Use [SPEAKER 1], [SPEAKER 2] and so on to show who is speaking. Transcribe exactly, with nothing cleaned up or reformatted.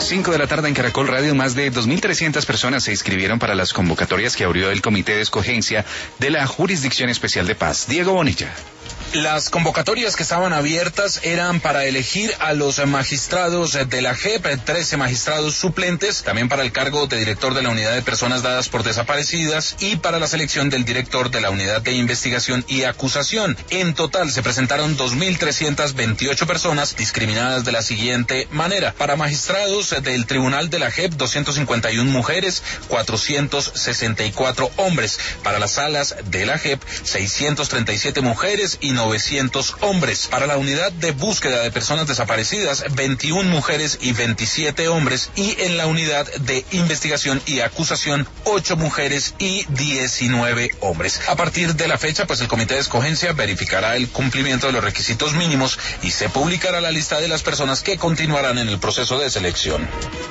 [SPEAKER 1] cinco de la tarde en Caracol Radio, más de dos mil trescientas personas se inscribieron para las convocatorias que abrió el Comité de Escogencia de la Jurisdicción Especial de Paz. Diego Bonilla.
[SPEAKER 2] Las convocatorias que estaban abiertas eran para elegir a los magistrados de la J E P, trece magistrados suplentes, también para el cargo de director de la Unidad de Personas Dadas por Desaparecidas y para la selección del director de la Unidad de Investigación y Acusación. En total se presentaron dos mil trescientas veintiocho personas discriminadas de la siguiente manera. Para magistrados del Tribunal de la J E P, doscientas cincuenta y una mujeres, cuatrocientos sesenta y cuatro hombres. Para las salas de la J E P, seiscientas treinta y siete mujeres y novecientos hombres. Para la Unidad de Búsqueda de Personas Desaparecidas, veintiuna mujeres y veintisiete hombres. Y en la Unidad de Investigación y Acusación, ocho mujeres y diecinueve hombres. A partir de la fecha, pues el Comité de Escogencia verificará el cumplimiento de los requisitos mínimos y se publicará la lista de las personas que continuarán en el proceso de selección.